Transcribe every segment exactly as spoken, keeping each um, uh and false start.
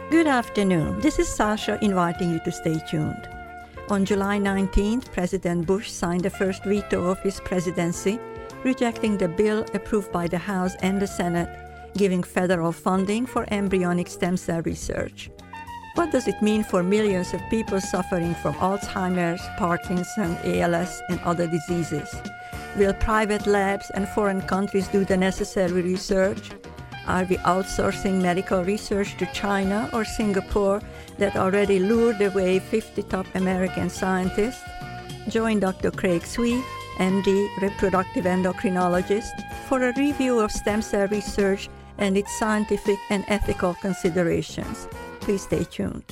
Good afternoon. This is Sasha inviting you to stay tuned. On July nineteenth, President Bush signed the first veto of his presidency, rejecting the bill approved by the House and the Senate, giving federal funding for embryonic stem cell research. What does it mean for millions of people suffering from Alzheimer's, Parkinson's, A L S, and other diseases? Will private labs and foreign countries do the necessary research? Are we outsourcing medical research to China or Singapore that already lured away fifty top American scientists? Join Doctor Craig Sweet, M D, reproductive endocrinologist, for a review of stem cell research and its scientific and ethical considerations. Please stay tuned.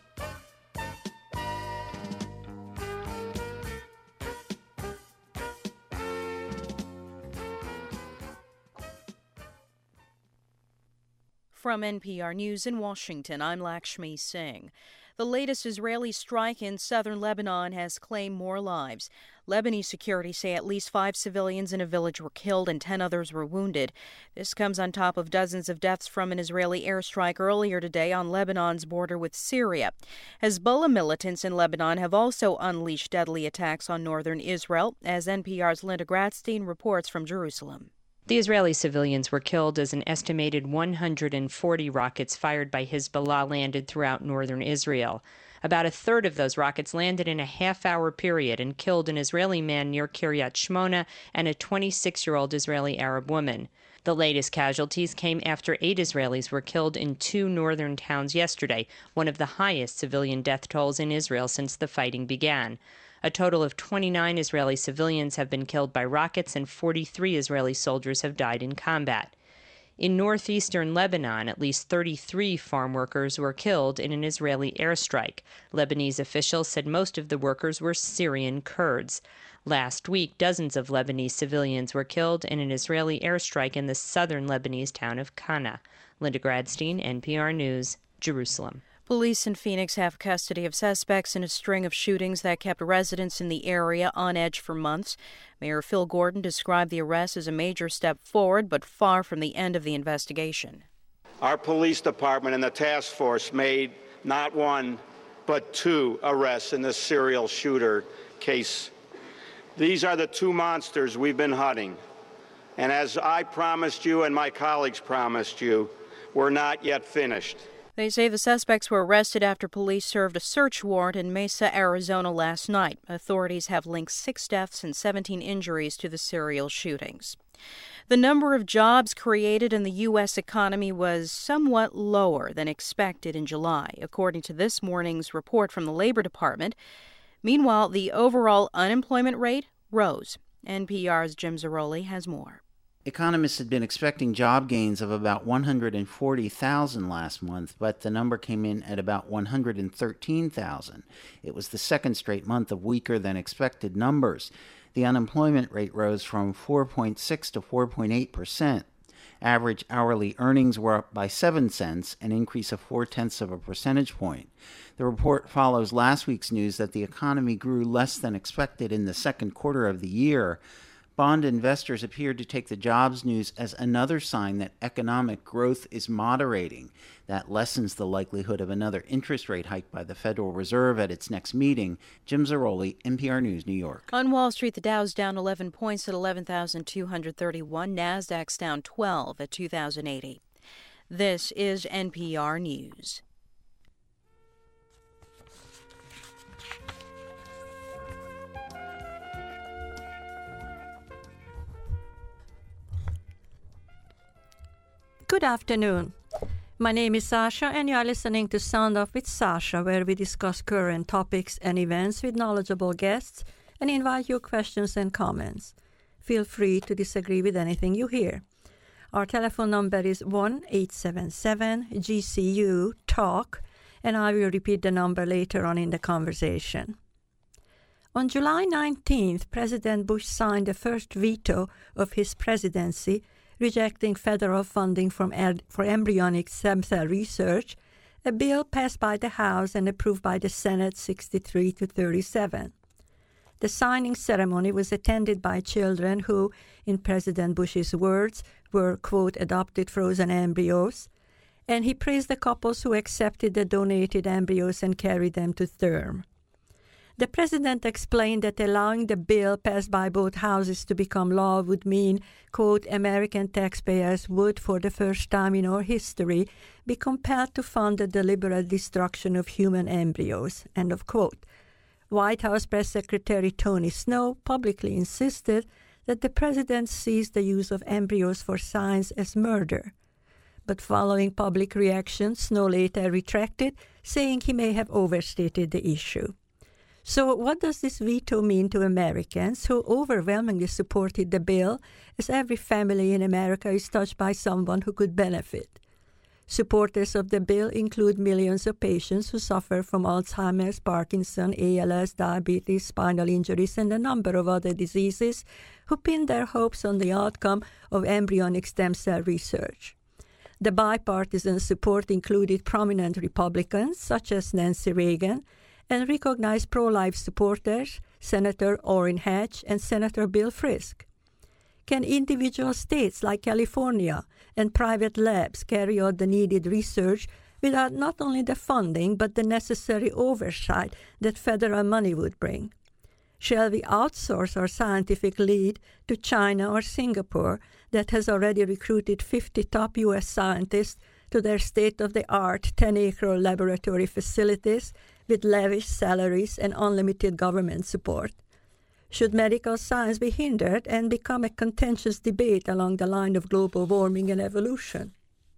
From N P R News in Washington, I'm Lakshmi Singh. The latest Israeli strike in southern Lebanon has claimed more lives. Lebanese security say at least five civilians in a village were killed and ten others were wounded. This comes on top of dozens of deaths from an Israeli airstrike earlier today on Lebanon's border with Syria. Hezbollah militants in Lebanon have also unleashed deadly attacks on northern Israel, as N P R's Linda Gradstein reports from Jerusalem. The Israeli civilians were killed as an estimated one hundred forty rockets fired by Hezbollah landed throughout northern Israel. About a third of those rockets landed in a half-hour period and killed an Israeli man near Kiryat Shmona and a twenty-six-year-old Israeli Arab woman. The latest casualties came after eight Israelis were killed in two northern towns yesterday, one of the highest civilian death tolls in Israel since the fighting began. A total of twenty-nine Israeli civilians have been killed by rockets and forty-three Israeli soldiers have died in combat. In northeastern Lebanon, at least thirty-three farm workers were killed in an Israeli airstrike. Lebanese officials said most of the workers were Syrian Kurds. Last week, dozens of Lebanese civilians were killed in an Israeli airstrike in the southern Lebanese town of Kana. Linda Gradstein, N P R News, Jerusalem. Police in Phoenix have custody of suspects in a string of shootings that kept residents in the area on edge for months. Mayor Phil Gordon described the arrest as a major step forward, but far from the end of the investigation. Our police department and the task force made not one, but two arrests in this serial shooter case. These are the two monsters we've been hunting. And as I promised you and my colleagues promised you, we're not yet finished. They say the suspects were arrested after police served a search warrant in Mesa, Arizona last night. Authorities have linked six deaths and seventeen injuries to the serial shootings. The number of jobs created in the U S economy was somewhat lower than expected in July, according to this morning's report from the Labor Department. Meanwhile, the overall unemployment rate rose. N P R's Jim Zarroli has more. Economists had been expecting job gains of about one hundred forty thousand last month, but the number came in at about one hundred thirteen thousand. It was the second straight month of weaker than expected numbers. The unemployment rate rose from four point six to four point eight percent. Average hourly earnings were up by seven cents, an increase of four-tenths of a percentage point. The report follows last week's news that the economy grew less than expected in the second quarter of the year. Bond investors appeared to take the jobs news as another sign that economic growth is moderating. That lessens the likelihood of another interest rate hike by the Federal Reserve at its next meeting. Jim Zarroli, N P R News, New York. On Wall Street, the Dow's down eleven points at eleven thousand two hundred thirty-one. NASDAQ's down twelve at two thousand eighty. This is N P R News. Good afternoon. My name is Sasha, and you are listening to Sound Off with Sasha, where we discuss current topics and events with knowledgeable guests and invite your questions and comments. Feel free to disagree with anything you hear. Our telephone number is one eight seven seven G C U TALK, and I will repeat the number later on in the conversation. On July nineteenth, President Bush signed the first veto of his presidency, rejecting federal funding from ed- for embryonic stem cell research, a bill passed by the House and approved by the Senate sixty-three to thirty-seven. The signing ceremony was attended by children who, in President Bush's words, were, quote, adopted frozen embryos, and he praised the couples who accepted the donated embryos and carried them to term. The president explained that allowing the bill passed by both houses to become law would mean, quote, American taxpayers would, for the first time in our history, be compelled to fund the deliberate destruction of human embryos, end of quote. White House Press Secretary Tony Snow publicly insisted that the president sees the use of embryos for science as murder. But following public reaction, Snow later retracted, saying he may have overstated the issue. So what does this veto mean to Americans who overwhelmingly supported the bill, as every family in America is touched by someone who could benefit? Supporters of the bill include millions of patients who suffer from Alzheimer's, Parkinson, A L S, diabetes, spinal injuries, and a number of other diseases who pin their hopes on the outcome of embryonic stem cell research. The bipartisan support included prominent Republicans, such as Nancy Reagan, and recognized pro-life supporters, Senator Orrin Hatch and Senator Bill Frisk. Can individual states like California and private labs carry out the needed research without not only the funding but the necessary oversight that federal money would bring? Shall we outsource our scientific lead to China or Singapore that has already recruited fifty top U S scientists to their state-of-the-art ten-acre laboratory facilities with lavish salaries and unlimited government support? Should medical science be hindered and become a contentious debate along the line of global warming and evolution?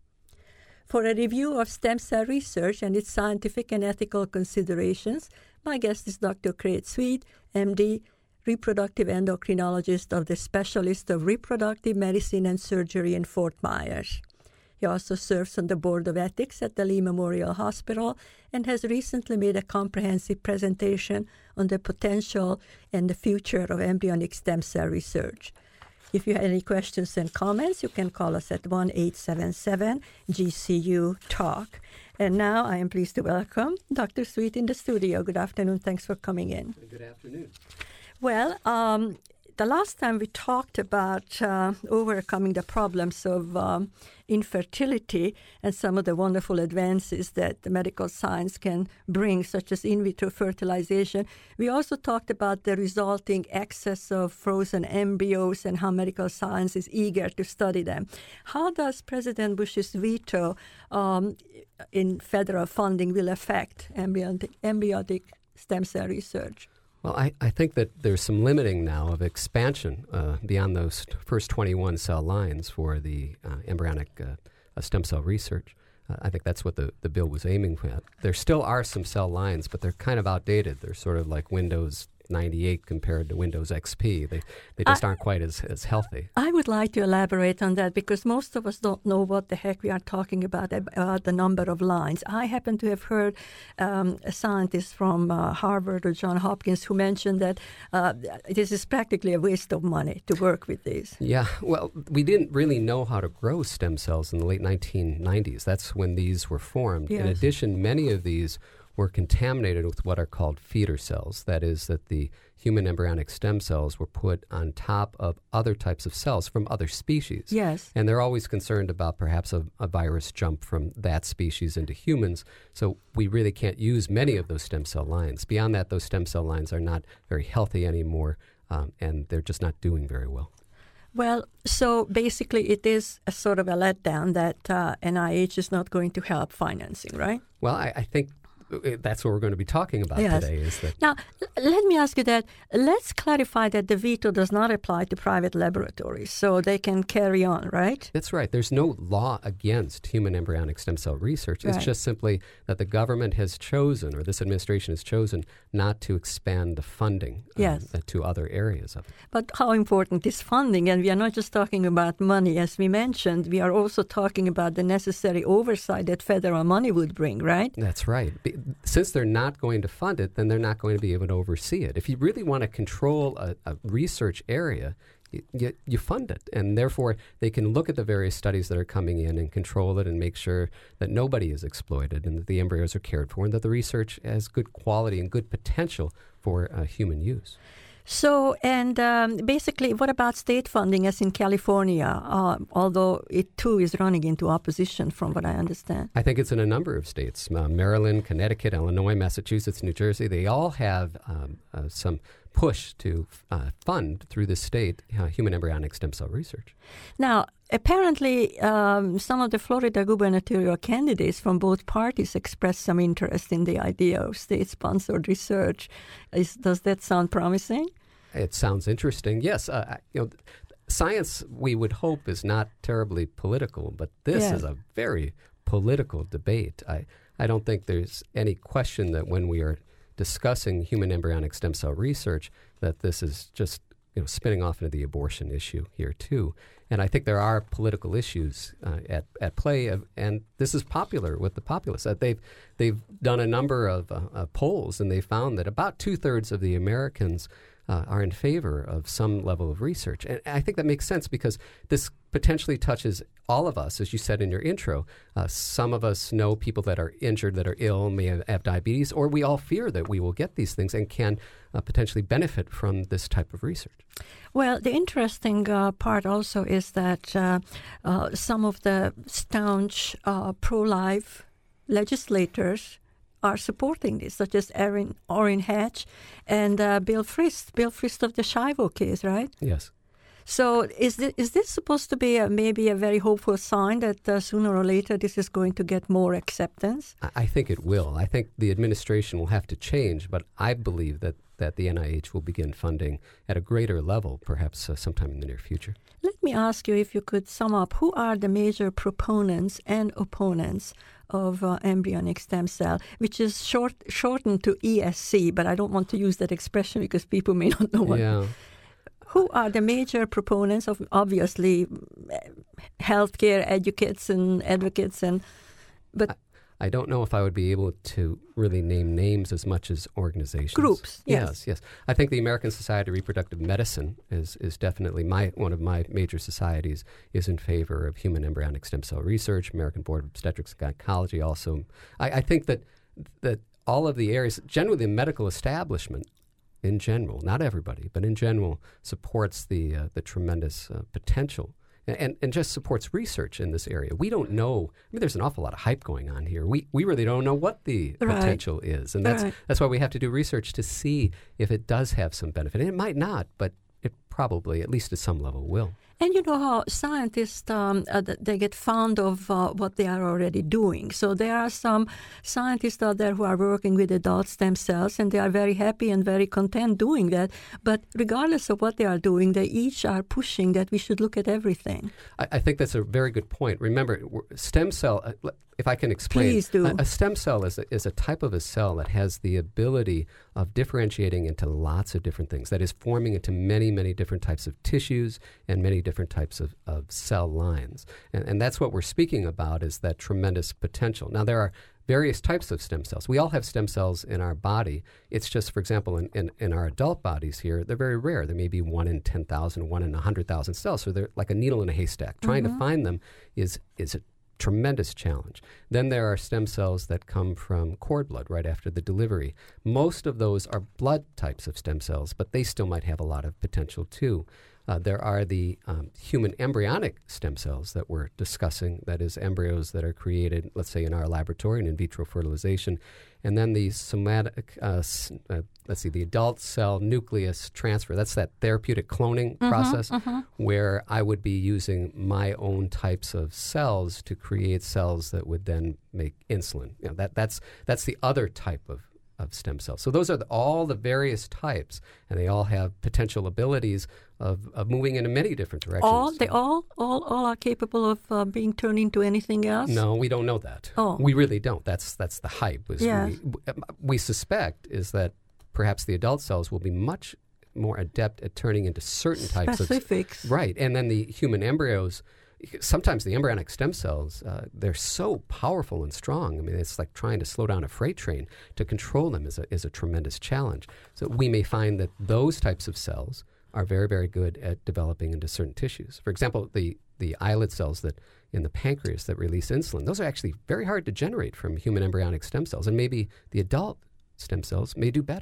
For a review of stem cell research and its scientific and ethical considerations, my guest is Doctor Craig Sweet, M D, reproductive endocrinologist of the Specialist of Reproductive Medicine and Surgery in Fort Myers. He also serves on the Board of Ethics at the Lee Memorial Hospital and has recently made a comprehensive presentation on the potential and the future of embryonic stem cell research. If you have any questions and comments, you can call us at one eight seven seven G C U talk. And now I am pleased to welcome Doctor Sweet in the studio. Good afternoon. Thanks for coming in. Good afternoon. Well, um, the last time we talked about uh, overcoming the problems of um, infertility and some of the wonderful advances that the medical science can bring, such as in vitro fertilization. We also talked about the resulting excess of frozen embryos and how medical science is eager to study them. How does President Bush's veto um, in federal funding will affect embryonic, embryonic stem cell research? Well, I, I think that there's some limiting now of expansion uh, beyond those first twenty-one cell lines for the uh, embryonic uh, stem cell research. Uh, I think that's what the, the bill was aiming at. There still are some cell lines, but they're kind of outdated. They're sort of like Windows ninety-eight compared to Windows X P. They they just I, aren't quite as, as healthy. I would like to elaborate on that because most of us don't know what the heck we are talking about, about the number of lines. I happen to have heard um, a scientist from uh, Harvard or Johns Hopkins who mentioned that uh, this is practically a waste of money to work with these. Yeah, well, we didn't really know how to grow stem cells in the late nineteen nineties. That's when these were formed. Yes. In addition, many of these were contaminated with what are called feeder cells. That is, that the human embryonic stem cells were put on top of other types of cells from other species. Yes. And they're always concerned about perhaps a, a virus jump from that species into humans. So we really can't use many of those stem cell lines. Beyond that, those stem cell lines are not very healthy anymore, um, and they're just not doing very well. Well, so basically it is a sort of a letdown that uh, N I H is not going to help financing, right? Well, I, I think that's what we're going to be talking about yes. today. Is that now, let me ask you that. Let's clarify that the veto does not apply to private laboratories, so they can carry on, right? That's right. There's no law against human embryonic stem cell research. It's right. just simply that the government has chosen, or this administration has chosen, not to expand the funding yes. um, to other areas of it. But how important is funding? And we are not just talking about money, as we mentioned. We are also talking about the necessary oversight that federal money would bring, right? That's right. Be- Since they're not going to fund it, then they're not going to be able to oversee it. If you really want to control a, a research area, you, you, you fund it. And therefore, they can look at the various studies that are coming in and control it and make sure that nobody is exploited and that the embryos are cared for and that the research has good quality and good potential for uh, human use. So, and um, basically, what about state funding, as in California, uh, although it too is running into opposition, from what I understand? I think it's in a number of states. Uh, Maryland, Connecticut, Illinois, Massachusetts, New Jersey. They all have um, uh, some push to uh, fund through the state uh, human embryonic stem cell research. Now, apparently, um, some of the Florida gubernatorial candidates from both parties expressed some interest in the idea of state-sponsored research. Is, does that sound promising? It sounds interesting. Yes, uh, you know, science, we would hope, is not terribly political, but this yeah. is a very political debate. I, I don't think there's any question that when we are discussing human embryonic stem cell research, that this is just you know spinning off into the abortion issue here too. And I think there are political issues uh, at at play, of, and this is popular with the populace. Uh, they've they've done a number of uh, uh, polls, and they found that about two thirds of the Americans uh, are in favor of some level of research. And I think that makes sense because this potentially touches all of us, as you said in your intro. Uh, some of us know people that are injured, that are ill, may have, have diabetes, or we all fear that we will get these things and can uh, potentially benefit from this type of research. Well, the interesting uh, part also is that uh, uh, some of the staunch uh, pro-life legislators are supporting this, such as Erin, Orrin Hatch and uh, Bill Frist, Bill Frist of the Shivo case, right? Yes. So is this, is this supposed to be a, maybe a very hopeful sign that uh, sooner or later this is going to get more acceptance? I think it will. I think the administration will have to change, but I believe that, that the N I H will begin funding at a greater level, perhaps uh, sometime in the near future. Let me ask you, if you could sum up, who are the major proponents and opponents of uh, embryonic stem cell, which is short shortened to E S C, but I don't want to use that expression because people may not know what. Yeah. Who are the major proponents of, obviously, healthcare advocates and advocates, and but I, I don't know if I would be able to really name names as much as organizations. Groups, yes. Yes, yes. I think the American Society of Reproductive Medicine is is definitely my one of my major societies is in favor of human embryonic stem cell research. American Board of Obstetrics and Gynecology also. I, I think that that all of the areas, generally the medical establishment, in general, not everybody, but in general, supports the uh, the tremendous uh, potential and, and just supports research in this area. We don't know. I mean, there's an awful lot of hype going on here. We we really don't know what the right. potential is, and that's right. that's why we have to do research to see if it does have some benefit. And it might not, but it probably, at least at some level, will. And you know how scientists, um, uh, they get fond of uh, what they are already doing. So there are some scientists out there who are working with adult stem cells, and they are very happy and very content doing that. But regardless of what they are doing, they each are pushing that we should look at everything. I, I think that's a very good point. Remember, stem cell, uh, if I can explain. Please do. A, a stem cell is a, is a type of a cell that has the ability of differentiating into lots of different things. That is, forming into many, many different types of tissues and many different types of, of cell lines. And, and that's what we're speaking about, is that tremendous potential. Now, there are various types of stem cells. We all have stem cells in our body. It's just, for example, in, in, in our adult bodies here, they're very rare. There may be one in ten thousand, one in one hundred thousand cells. So they're like a needle in a haystack. Mm-hmm. Trying to find them is is a tremendous challenge. Then there are stem cells that come from cord blood right after the delivery. Most of those are blood types of stem cells, but they still might have a lot of potential too. Uh, there are the um, human embryonic stem cells that we're discussing, that is, embryos that are created, let's say, in our laboratory in in vitro fertilization. And then the somatic, uh, uh, let's see, the adult cell nucleus transfer. That's that therapeutic cloning mm-hmm, process mm-hmm. where I would be using my own types of cells to create cells that would then make insulin. You know, that, that's, that's the other type of of stem cells. So those are the, all the various types, and they all have potential abilities of, of moving in many different directions. All they all all all are capable of uh, being turned into anything else? No, we don't know that. Oh. We really don't. That's that's the hype. Is yes. we, we suspect is that perhaps the adult cells will be much more adept at turning into certain types Specifics. of... Right. And then the human embryos, sometimes the embryonic stem cells, uh, they're so powerful and strong. I mean, it's like trying to slow down a freight train. To control them is a, is a tremendous challenge. So we may find that those types of cells are very, very good at developing into certain tissues. For example, the, the islet cells that in the pancreas that release insulin, those are actually very hard to generate from human embryonic stem cells. And maybe the adult stem cells may do better. We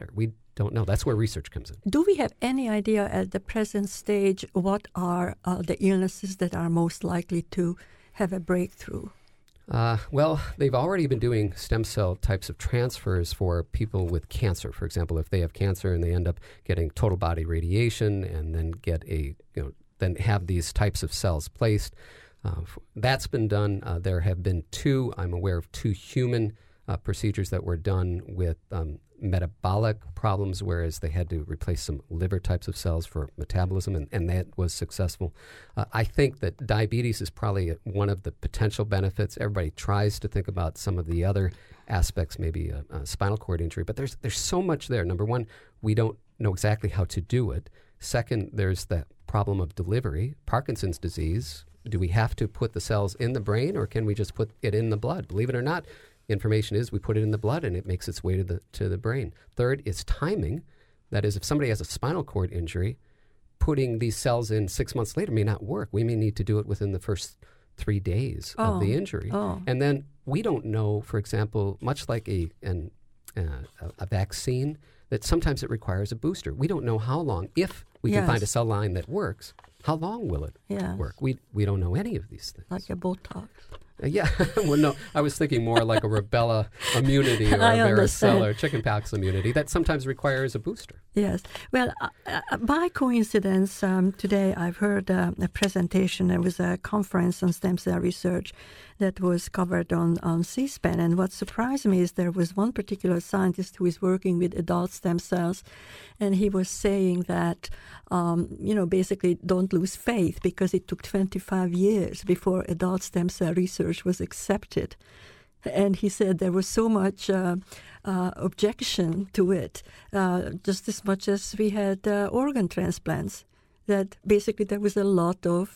don't know. That's where research comes in. Do we have any idea at the present stage what are uh, the illnesses that are most likely to have a breakthrough? Uh, well, they've already been doing stem cell types of transfers for people with cancer. For example, if they have cancer and they end up getting total body radiation and then get a, you know, then have these types of cells placed. Uh, that's been done. Uh, there have been two, I'm aware of two human uh, procedures that were done with um, metabolic problems, whereas they had to replace some liver types of cells for metabolism, and, and that was successful. Uh, I think that diabetes is probably one of the potential benefits. Everybody tries to think about some of the other aspects, maybe a, a spinal cord injury, but there's there's so much there. Number one, we don't know exactly how to do it. Second, there's the problem of delivery. Parkinson's disease, do we have to put the cells in the brain, or can we just put it in the blood? Believe it or not, information is we put it in the blood and it makes its way to the to the brain. Third is timing. That is, if somebody has a spinal cord injury, putting these cells in six months later may not work. We may need to do it within the first three days oh. of the injury. Oh. And then we don't know, for example, much like a an, uh, a vaccine, that sometimes it requires a booster. We don't know how long. If we yes. can find a cell line that works, how long will it yes. work? We we don't know any of these things. Like a Botox. Uh, yeah, well, no, I was thinking more like a rubella immunity or a I varicella or chickenpox immunity that sometimes requires a booster. Yes. Well, uh, uh, by coincidence, um, today I've heard uh, a presentation. There was a conference on stem cell research that was covered on, on C-SPAN. And what surprised me is there was one particular scientist who is working with adult stem cells, and he was saying that, um, you know, basically don't lose faith because it took twenty-five years before adult stem cell research was accepted. And he said there was so much uh, uh, objection to it, uh, just as much as we had uh, organ transplants, that basically there was a lot of,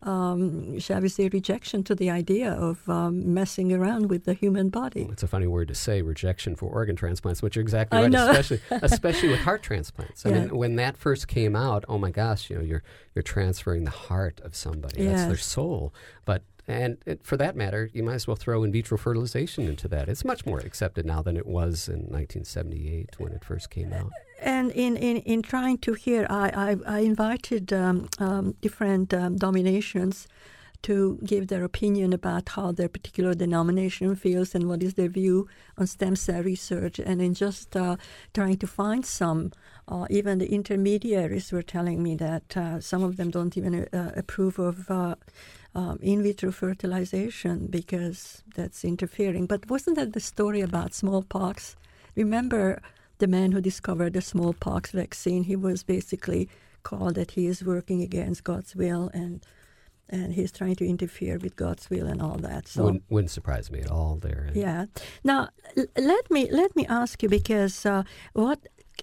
um, shall we say, rejection to the idea of um, messing around with the human body. Well, it's a funny word to say, rejection for organ transplants, which you're exactly I right, know. especially especially with heart transplants. I Yeah. mean, when that first came out, oh my gosh, you know, you're you're transferring the heart of somebody. That's Yes. their soul. But And it, for that matter, you might as well throw in vitro fertilization into that. It's much more accepted now than it was in nineteen seventy-eight when it first came out. And in, in, in trying to hear, I, I, I invited um, um, different um, denominations to give their opinion about how their particular denomination feels and what is their view on stem cell research. And in just uh, trying to find some, uh, even the intermediaries were telling me that uh, some of them don't even uh, approve of uh, um, in vitro fertilization because that's interfering. But wasn't that the story about smallpox? Remember the man who discovered the smallpox vaccine? He was basically called that he is working against God's will and and he's trying to interfere with God's will and all that. So wouldn't, wouldn't surprise me at all there. yeah. Now l- let me let me ask you, because uh, what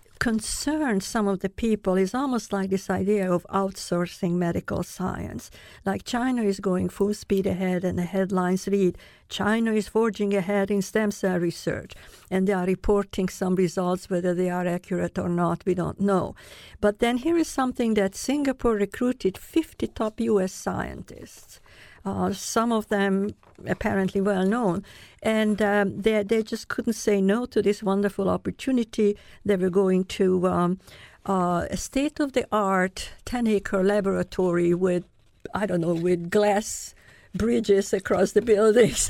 concerns some of the people is almost like this idea of outsourcing medical science. Like China is going full speed ahead, and the headlines read, China is forging ahead in stem cell research, and they are reporting some results. Whether they are accurate or not, we don't know. But then here is something that Singapore recruited fifty top U S scientists. Uh, some of them apparently well known, and um, they they just couldn't say no to this wonderful opportunity. They were going to um, uh, a state-of-the-art ten-acre laboratory with, I don't know, with glass bridges across the buildings.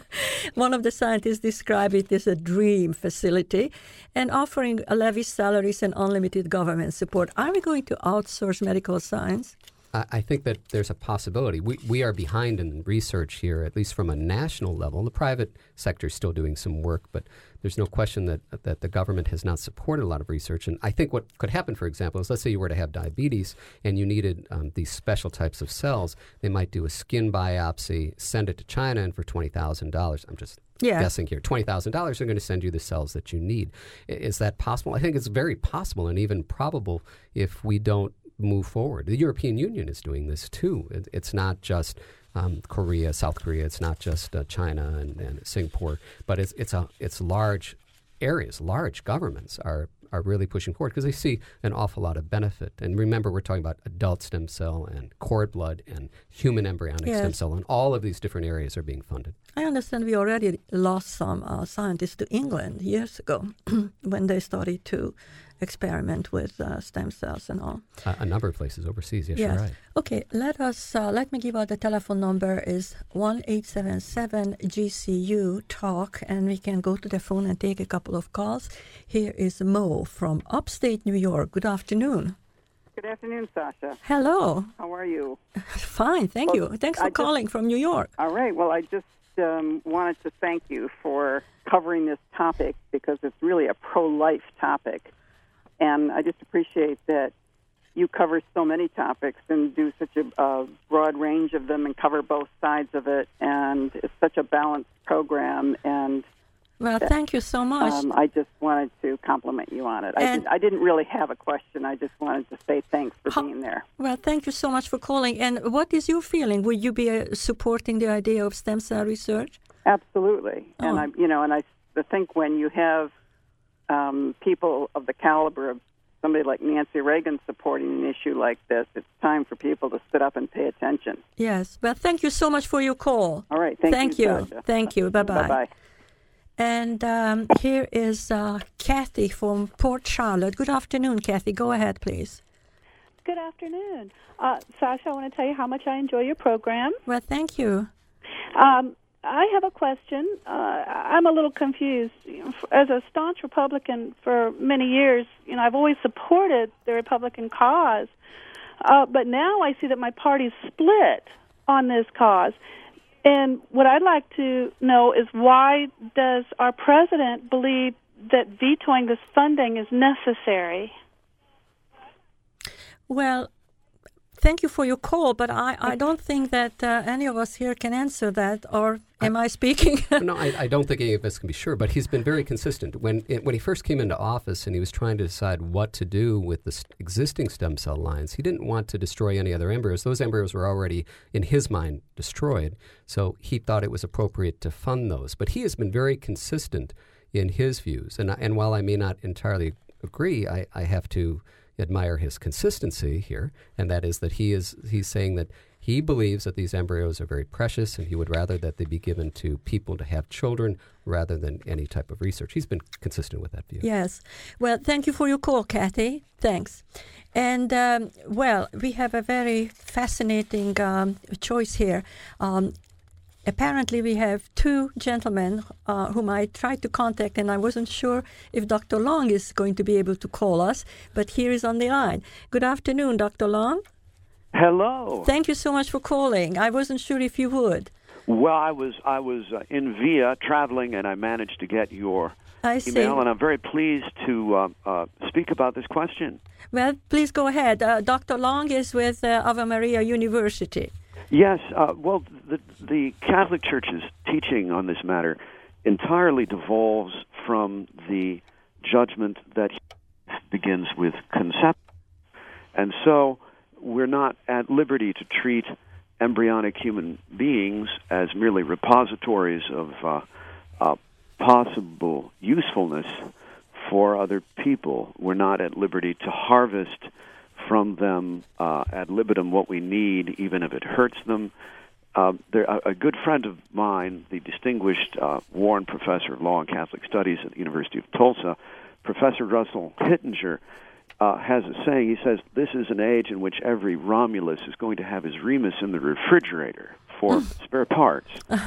One of the scientists described it as a dream facility, and offering lavish salaries and unlimited government support. Are we going to outsource medical science? I think that there's a possibility. We we are behind in research here, at least from a national level. The private sector is still doing some work, but there's no question that that the government has not supported a lot of research. And I think what could happen, for example, is let's say you were to have diabetes and you needed um, these special types of cells. They might do a skin biopsy, send it to China, and for twenty thousand dollars, I'm just Yeah. guessing here, twenty thousand dollars, they're going to send you the cells that you need. I- Is that possible? I think it's very possible and even probable if we don't move forward. The European Union is doing this too. It, it's not just um, Korea, South Korea. It's not just uh, China and, and Singapore, but it's it's a it's large areas. Large governments are are really pushing forward because they see an awful lot of benefit. And remember, we're talking about adult stem cell and cord blood and human embryonic Yes. stem cell, and all of these different areas are being funded. I understand we already lost some uh, scientists to England years ago when they started to experiment with uh, stem cells and all. A, a number of places overseas, yes, yes. You're right. Okay, let us, uh, let me give out the telephone number is one eight seven seven G C U talk, and we can go to the phone and take a couple of calls. Here is Mo from upstate New York. Good afternoon. Good afternoon, Sasha. Hello. How are you? Fine, thank well, you. Thanks for I calling just, from New York. All right. Well, I just um, wanted to thank you for covering this topic because it's really a pro-life topic. And I just appreciate that you cover so many topics and do such a uh, broad range of them and cover both sides of it. And it's such a balanced program. And Well, thank you so much. Um, I just wanted to compliment you on it. I, did, I didn't really have a question. I just wanted to say thanks for how, being there. Well, thank you so much for calling. And what is your feeling? Would you be uh, supporting the idea of stem cell research? Absolutely. Oh. And I, you know, and I think when you have um, people of the caliber of somebody like Nancy Reagan supporting an issue like this, it's time for people to sit up and pay attention. Yes. Well, thank you so much for your call. All right. Thank, thank you. you. Sasha. Thank you. Bye bye. Bye bye. And um, here is uh, Kathy from Port Charlotte. Good afternoon, Kathy. Go ahead, please. Good afternoon. Uh, Sasha, I want to tell you how much I enjoy your program. Well, thank you. Um, I have a question. Uh, I'm a little confused. You know, as a staunch Republican for many years, you know, I've always supported the Republican cause. Uh, but now I see that my party's split on this cause. And what I'd like to know is why does our president believe that vetoing this funding is necessary? Well, thank you for your call, but I, I don't think that uh, any of us here can answer that, or am I, I speaking? no, I, I don't think any of us can be sure, but he's been very consistent. When it, when he first came into office and he was trying to decide what to do with the st- existing stem cell lines, he didn't want to destroy any other embryos. Those embryos were already, in his mind, destroyed, so he thought it was appropriate to fund those. But he has been very consistent in his views, and, and while I may not entirely agree, I, I have to admire his consistency here, and that is that he is he's saying that he believes that these embryos are very precious, and he would rather that they be given to people to have children rather than any type of research. He's been consistent with that view. Yes. Well, thank you for your call, Kathy. Thanks. And, um, well, we have a very fascinating um, choice here. Um, Apparently, we have two gentlemen uh, whom I tried to contact, and I wasn't sure if Doctor Long is going to be able to call us, but here is on the line. Good afternoon, Doctor Long. Hello. Thank you so much for calling. I wasn't sure if you would. Well, I was I was uh, in Via traveling, and I managed to get your I email, see. and I'm very pleased to uh, uh, speak about this question. Well, please go ahead. Uh, Doctor Long is with uh, Ave Maria University. Yes, uh, well, the, the Catholic Church's teaching on this matter entirely devolves from the judgment that begins with conception. And so we're not at liberty to treat embryonic human beings as merely repositories of uh, uh, possible usefulness for other people. We're not at liberty to harvest from them uh, ad libitum what we need, even if it hurts them. Uh, there, a, a good friend of mine, the distinguished uh, Warren Professor of Law and Catholic Studies at the University of Tulsa, Professor Russell Hittinger, uh, has a saying. He says, this is an age in which every Romulus is going to have his Remus in the refrigerator for spare parts.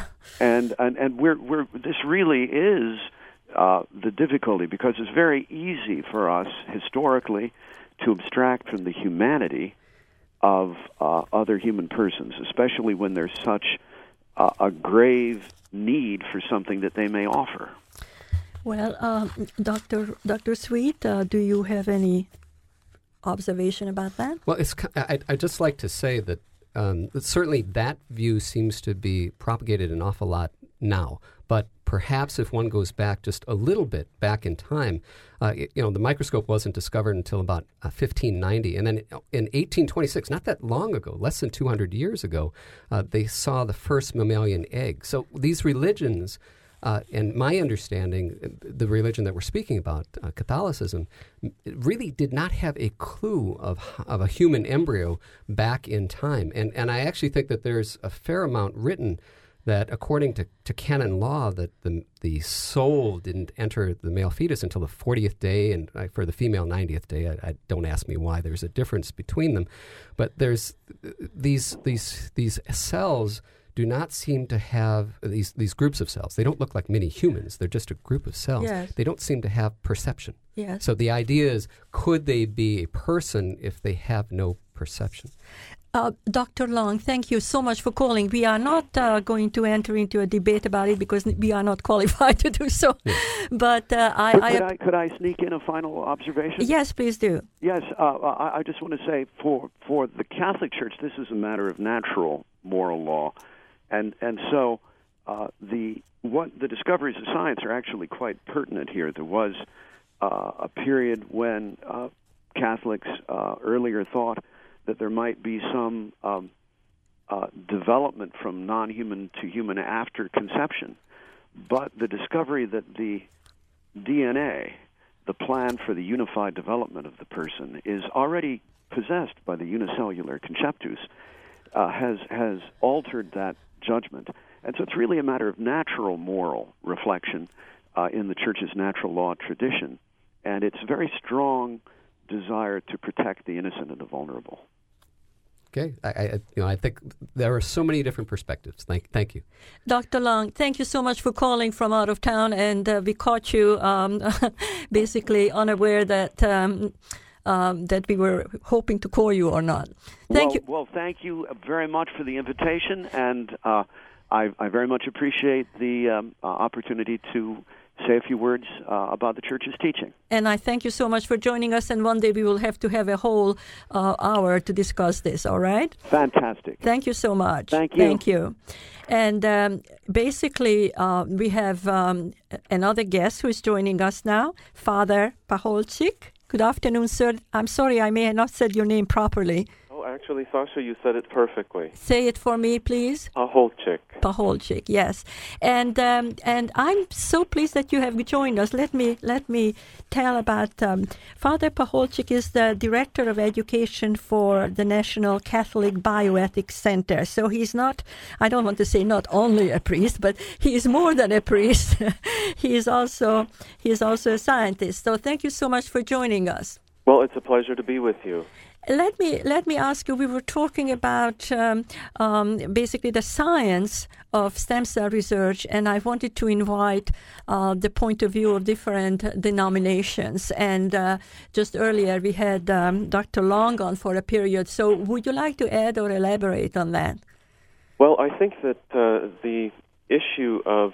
And and, and we're, we're, this really is uh, the difficulty, because it's very easy for us, historically, to abstract from the humanity of uh, other human persons, especially when there's such uh, a grave need for something that they may offer. Well, um, Doctor Doctor Sweet, uh, do you have any observation about that? Well, it's I, I'd just like to say that, um, that certainly that view seems to be propagated an awful lot now. But perhaps if one goes back just a little bit back in time, uh, it, you know, the microscope wasn't discovered until about uh, fifteen ninety. And then in eighteen twenty-six, not that long ago, less than two hundred years ago, uh, they saw the first mammalian egg. So these religions, uh, and my understanding, the religion that we're speaking about, uh, Catholicism, really did not have a clue of of a human embryo back in time. And, and I actually think that there's a fair amount written that according to, to canon law, that the the soul didn't enter the male fetus until the fortieth day, and uh, for the female ninetieth day. I, I don't ask me why there's a difference between them, but there's uh, these these these cells do not seem to have these these groups of cells. They don't look like mini humans. They're just a group of cells. Yes. They don't seem to have perception. Yes. So the idea is, could they be a person if they have no perception? Uh, Doctor Long, thank you so much for calling. We are not uh, going to enter into a debate about it because we are not qualified to do so. Yeah. But uh, I, could, I, could I could I sneak in a final observation? Yes, please do. Yes, uh, I, I just want to say for for the Catholic Church, this is a matter of natural moral law, and and so uh, the what the discoveries of science are actually quite pertinent here. There was uh, a period when uh, Catholics uh, earlier thought that there might be some um, uh, development from non-human to human after conception. But the discovery that the D N A, the plan for the unified development of the person, is already possessed by the unicellular conceptus, uh, has, has altered that judgment. And so it's really a matter of natural moral reflection uh, in the Church's natural law tradition. And it's a very strong desire to protect the innocent and the vulnerable. Okay, I, I, you know, I think there are so many different perspectives. Thank, thank you, Doctor Long. Thank you so much for calling from out of town, and uh, we caught you um, basically unaware that um, um, that we were hoping to call you or not. Thank well, you. Well, thank you very much for the invitation, and uh, I, I very much appreciate the um, uh, opportunity to say a few words uh, about the Church's teaching. And I thank you so much for joining us, and one day we will have to have a whole uh, hour to discuss this, all right? Fantastic. Thank you so much. Thank you. Thank you. And um, basically, uh, we have um, another guest who is joining us now, Father Pacholczyk. Good afternoon, sir. I'm sorry, I may have not said your name properly. Actually, Sasha, you said it perfectly. Say it for me, please. Pacholczyk. Pacholczyk, yes. And um, and I'm so pleased that you have joined us. Let me let me tell about um, Father Pacholczyk is the Director of Education for the National Catholic Bioethics Center. So he's not, I don't want to say not only a priest, but he is more than a priest. he is also he is also a scientist. So thank you so much for joining us. Well, it's a pleasure to be with you. Let me let me ask you. We were talking about um, um, basically the science of stem cell research, and I wanted to invite uh, the point of view of different denominations. And uh, just earlier we had um, Doctor Long on for a period. So, would you like to add or elaborate on that? Well, I think that uh, the issue of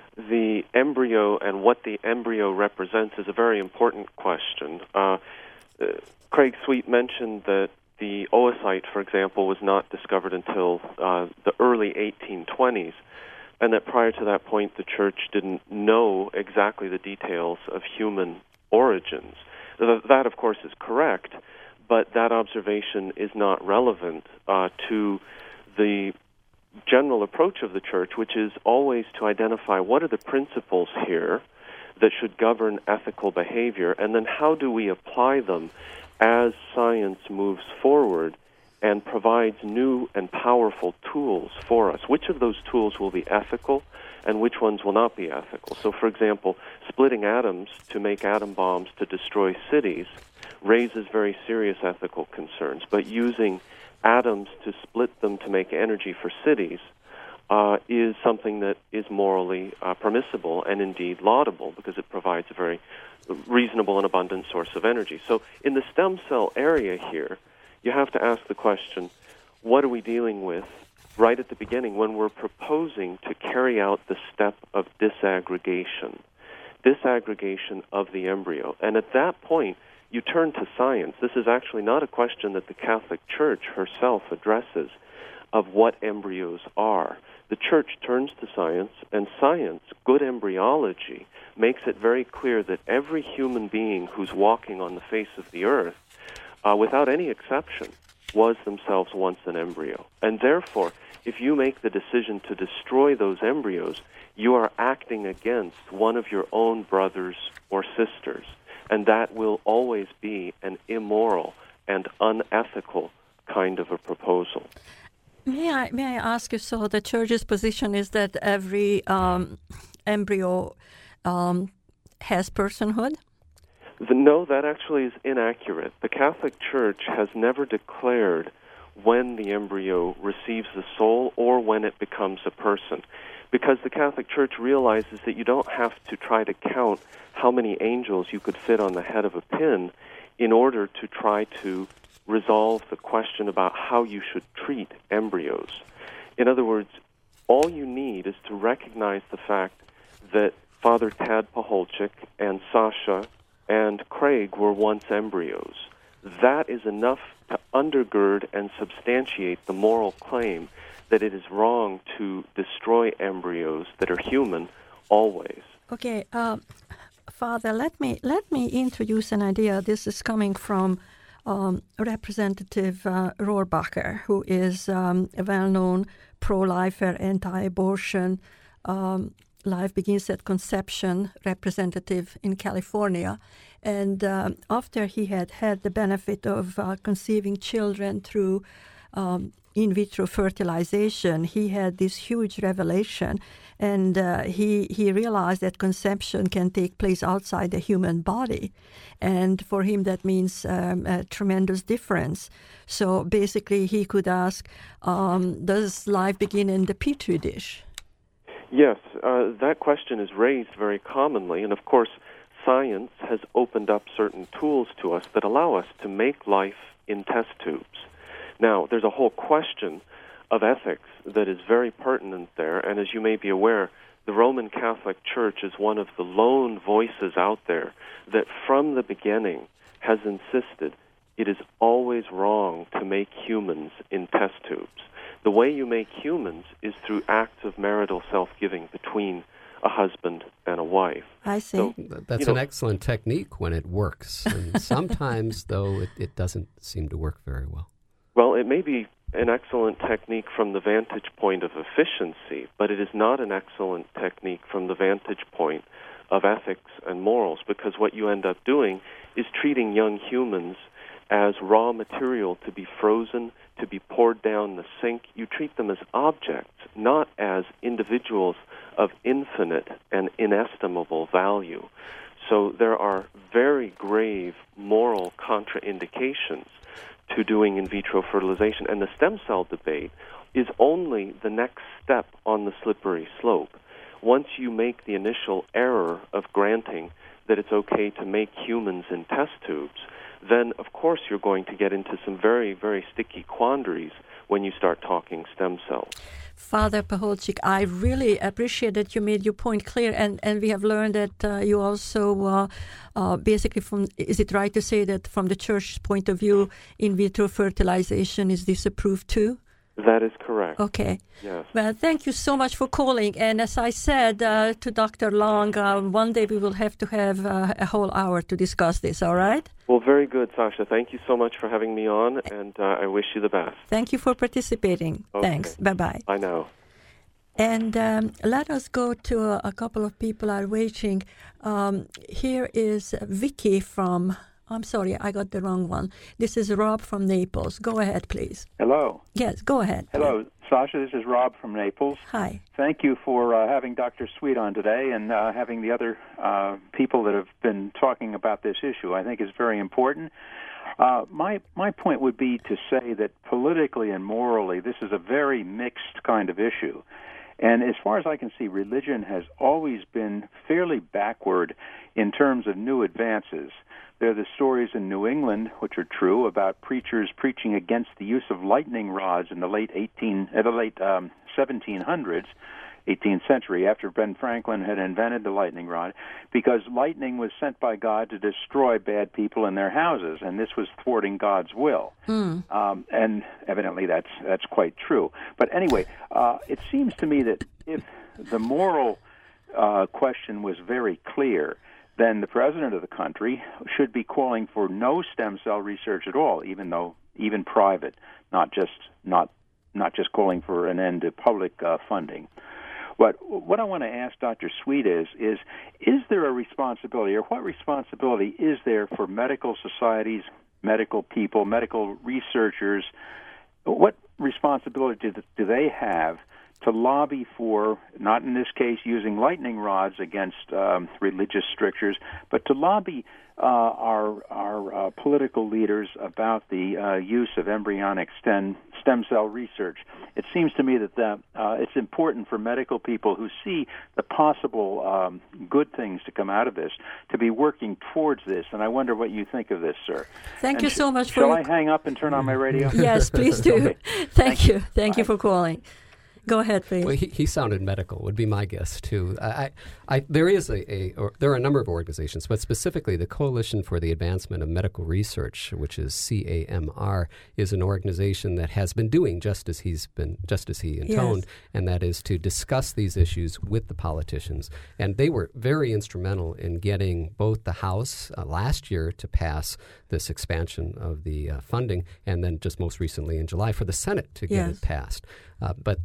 the embryo and what the embryo represents is a very important question. Uh, uh, Craig Sweet mentioned that the oocyte, for example, was not discovered until uh, the early eighteen twenties, and that prior to that point the Church didn't know exactly the details of human origins. That, of course, is correct, but that observation is not relevant uh, to the general approach of the Church, which is always to identify what are the principles here that should govern ethical behavior, and then how do we apply them as science moves forward and provides new and powerful tools for us. Which of those tools will be ethical and which ones will not be ethical? So, for example, splitting atoms to make atom bombs to destroy cities raises very serious ethical concerns, but using atoms to split them to make energy for cities uh, is something that is morally uh, permissible and indeed laudable because it provides a very reasonable and abundant source of energy. So in the stem cell area here, you have to ask the question, what are we dealing with right at the beginning when we're proposing to carry out the step of disaggregation, disaggregation of the embryo? And at that point, you turn to science. This is actually not a question that the Catholic Church herself addresses of what embryos are. The Church turns to science, and science, good embryology, makes it very clear that every human being who's walking on the face of the earth, uh, without any exception, was themselves once an embryo. And therefore, if you make the decision to destroy those embryos, you are acting against one of your own brothers or sisters, and that will always be an immoral and unethical kind of a proposal. May I may I ask you? So the Church's position is that every um, embryo um, has personhood? The, no, that actually is inaccurate. The Catholic Church has never declared when the embryo receives the soul or when it becomes a person, because the Catholic Church realizes that you don't have to try to count how many angels you could fit on the head of a pin in order to try to resolve the question about how you should treat embryos. In other words, all you need is to recognize the fact that Father Tad Pacholczyk and Sasha and Craig were once embryos. That is enough to undergird and substantiate the moral claim that it is wrong to destroy embryos that are human always. Okay, uh, Father, let me let me introduce an idea. This is coming from um, Representative uh, Rohrabacher, who is um, a well-known pro-lifer, anti-abortion, um, Life Begins at Conception representative in California. And uh, after he had had the benefit of uh, conceiving children through um, in vitro fertilization, he had this huge revelation, and uh, he he realized that conception can take place outside the human body, and for him that means um, a tremendous difference. So basically, he could ask, um, "Does life begin in the petri dish?" Yes, uh, that question is raised very commonly, and of course, science has opened up certain tools to us that allow us to make life in test tubes. Now, there's a whole question of ethics that is very pertinent there, and as you may be aware, the Roman Catholic Church is one of the lone voices out there that from the beginning has insisted it is always wrong to make humans in test tubes. The way you make humans is through acts of marital self-giving between a husband and a wife. I see. So, That's you know, an excellent technique when it works. And sometimes, though, it, it doesn't seem to work very well. Well, it may be an excellent technique from the vantage point of efficiency, but it is not an excellent technique from the vantage point of ethics and morals, because what you end up doing is treating young humans as raw material to be frozen, to be poured down the sink. You treat them as objects, not as individuals of infinite and inestimable value. So there are very grave moral contraindications to doing in vitro fertilization, and the stem cell debate is only the next step on the slippery slope. Once you make the initial error of granting that it's okay to make humans in test tubes, then of course you're going to get into some very, very sticky quandaries when you start talking stem cells. Father Pacholczyk, I really appreciate that you made your point clear, and, and we have learned that uh, you also, uh, uh, basically, from is it right to say that from the Church's point of view, in vitro fertilization is disapproved too? That is correct. Okay. Yes. Well, thank you so much for calling. And as I said uh, to Doctor Long, uh, one day we will have to have uh, a whole hour to discuss this, all right? Well, very good, Sasha. Thank you so much for having me on, and uh, I wish you the best. Thank you for participating. Okay. Thanks. Bye-bye. Bye now. And um, let us go to a, a couple of people are waiting. Um, here is Vicky from... I'm sorry, I got the wrong one. This is Rob from Naples. Go ahead, please. Hello. Yes, go ahead. Hello, Sasha. This is Rob from Naples. Hi. Thank you for uh, having Doctor Sweet on today and uh, having the other uh, people that have been talking about this issue. I think it's very important. Uh, my my point would be to say that politically and morally, this is a very mixed kind of issue. And as far as I can see, religion has always been fairly backward in terms of new advances. There are the stories in New England, which are true, about preachers preaching against the use of lightning rods in the late eighteen, uh, the late um, seventeen hundreds, eighteenth century, after Ben Franklin had invented the lightning rod, because lightning was sent by God to destroy bad people in their houses, and this was thwarting God's will. Mm. Um, and evidently that's that's quite true. But anyway, uh, it seems to me that if the moral uh, question was very clear, then the president of the country should be calling for no stem cell research at all, even though even private, not just not not just calling for an end to public uh, funding. But what I want to ask Doctor Sweet is is is there a responsibility, or what responsibility is there for medical societies, medical people, medical researchers? What responsibility do, do they have to lobby for, not in this case using lightning rods against um, religious strictures, but to lobby uh, our our uh, political leaders about the uh, use of embryonic stem stem cell research? It seems to me that the, uh, it's important for medical people who see the possible um, good things to come out of this to be working towards this. And I wonder what you think of this, sir. Thank and you sh- so much for. Shall your... I hang up and turn on my radio? Yes, please do. Okay. Thank, Thank you. you. Thank Bye. you for calling. Go ahead, please. Well, he, he sounded medical, would be my guess, too. I, I, I, there is a, a or there are a number of organizations, but specifically the Coalition for the Advancement of Medical Research, which is C A M R, is an organization that has been doing just as he's been, just as he intoned, yes. And that is to discuss these issues with the politicians. And they were very instrumental in getting both the House uh, last year to pass this expansion of the uh, funding, and then just most recently in July for the Senate to get yes. it passed. Uh, but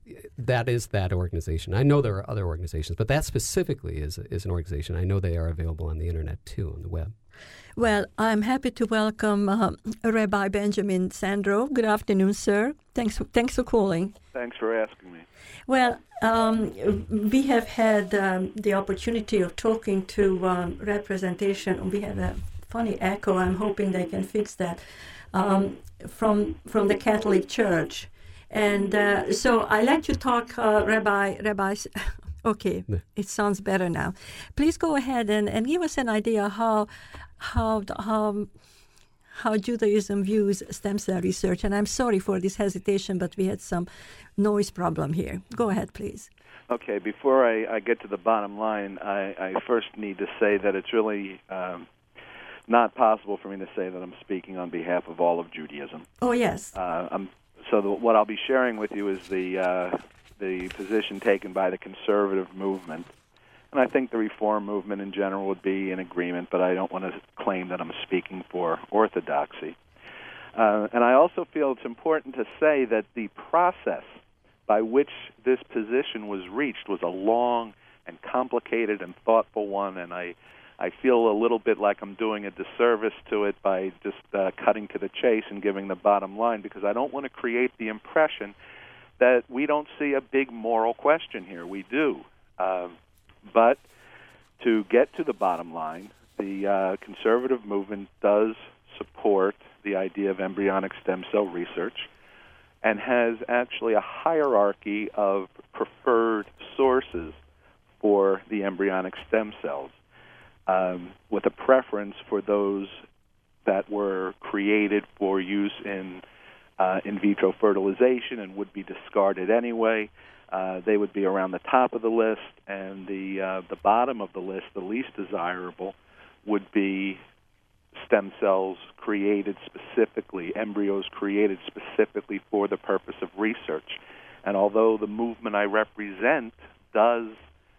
that is that organization. I know there are other organizations, but that specifically is is an organization. I know they are available on the internet too, on the web. Well, I'm happy to welcome uh, Rabbi Benjamin Sandro. Good afternoon, sir. Thanks, thanks for calling. Thanks for asking me. Well, um, we have had um, the opportunity of talking to um, representation. We have a funny echo. I'm hoping they can fix that um, from from the Catholic Church. And uh, so I let you talk, uh, Rabbi. Rabbi. Okay, yeah. It sounds better now. Please go ahead and, and give us an idea how how how how Judaism views stem cell research. And I'm sorry for this hesitation, but we had some noise problem here. Go ahead, please. Okay, before I, I get to the bottom line, I, I first need to say that it's really um, not possible for me to say that I'm speaking on behalf of all of Judaism. Oh yes. Uh, I'm. So the, what I'll be sharing with you is the uh, the position taken by the conservative movement, and I think the reform movement in general would be in agreement, but I don't want to claim that I'm speaking for orthodoxy. Uh, and I also feel it's important to say that the process by which this position was reached was a long and complicated and thoughtful one, and I I feel a little bit like I'm doing a disservice to it by just uh, cutting to the chase and giving the bottom line, because I don't want to create the impression that we don't see a big moral question here. We do. Um, but to get to the bottom line, the uh, conservative movement does support the idea of embryonic stem cell research and has actually a hierarchy of preferred sources for the embryonic stem cells. Um, with a preference for those that were created for use in uh, in vitro fertilization and would be discarded anyway. Uh, they would be around the top of the list, and the uh, the bottom of the list, the least desirable, would be stem cells created specifically, embryos created specifically for the purpose of research. And although the movement I represent does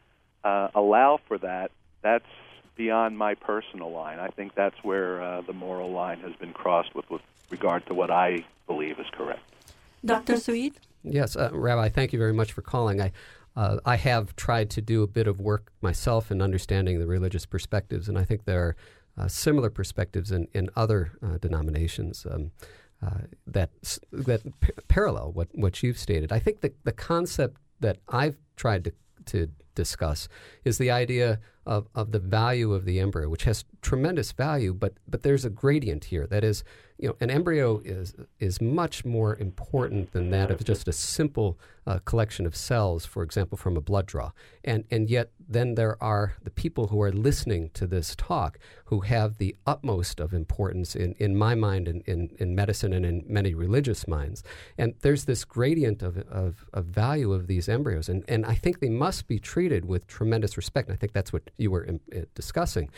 uh, allow for that, that's beyond my personal line. I think that's where uh, the moral line has been crossed with, with regard to what I believe is correct. Doctor Sweet? Yes, uh, Rabbi, thank you very much for calling. I uh, I have tried to do a bit of work myself in understanding the religious perspectives, and I think there are uh, similar perspectives in, in other uh, denominations um, uh, that that p- parallel what, what you've stated. I think the, the concept that I've tried to, to discuss is the idea of, of the value of the embryo, which has tremendous value, but but there's a gradient here. That is, you know, an embryo is is much more important than that of just a simple uh, collection of cells, for example, from a blood draw. And and yet then there are the people who are listening to this talk who have the utmost of importance in, in my mind, in, in, in medicine and in many religious minds. And there's this gradient of, of, of value of these embryos. And, and I think they must be treated with tremendous respect. And I think that's what you were in, uh, discussing.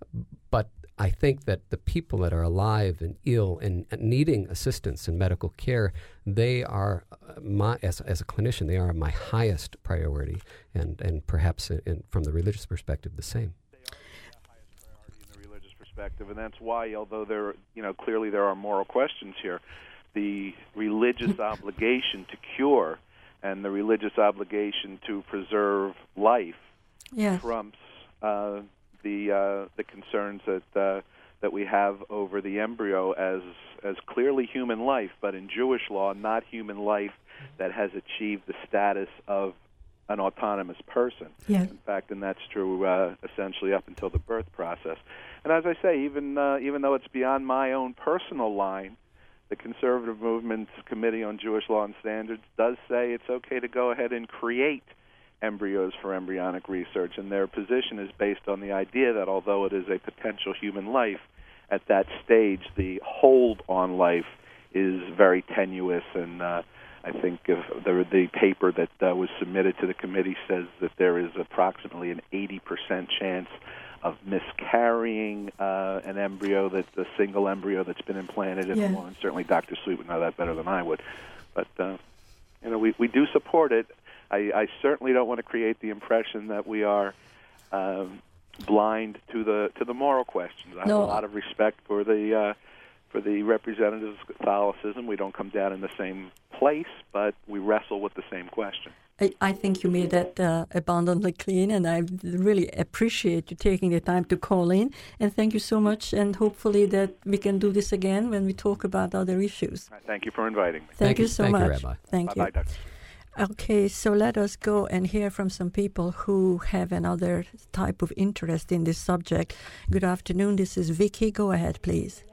But I think that the people that are alive and ill and needing assistance in medical care, they are, my, as, as a clinician, they are my highest priority, and, and perhaps in, in, from the religious perspective, the same. They are the highest priority in the religious perspective, and that's why, although there, you know, clearly there are moral questions here, the religious obligation to cure and the religious obligation to preserve life yes. trumps uh, the uh, the concerns that uh, that we have over the embryo as as clearly human life, but in Jewish law, not human life that has achieved the status of an autonomous person. Yeah. In fact, and that's true uh, essentially up until the birth process. And as I say, even uh, even though it's beyond my own personal line, the Conservative Movement's Committee on Jewish Law and Standards does say it's okay to go ahead and create embryos for embryonic research, and their position is based on the idea that although it is a potential human life, at that stage the hold on life is very tenuous, and uh, I think if the, the paper that uh, was submitted to the committee says that there is approximately an eighty percent chance of miscarrying uh, an embryo, that the single embryo that's been implanted in Yeah. a woman. Certainly Doctor Sweet would know that better than I would. But, uh, you know, we, we do support it. I, I certainly don't want to create the impression that we are um, blind to the to the moral questions. I No. have a lot of respect for the uh, for the representatives of Catholicism. We don't come down in the same place, but we wrestle with the same question. I, I think you made that uh, abundantly clear, and I really appreciate you taking the time to call in. And thank you so much, and hopefully that we can do this again when we talk about other issues. Thank you for inviting me. Thank, Thank you you- so thank you, much. Rabbi. Thank Bye-bye, you. Doctor Okay, so let us go and hear from some people who have another type of interest in this subject. Good afternoon. This is Vicky. Go ahead, please.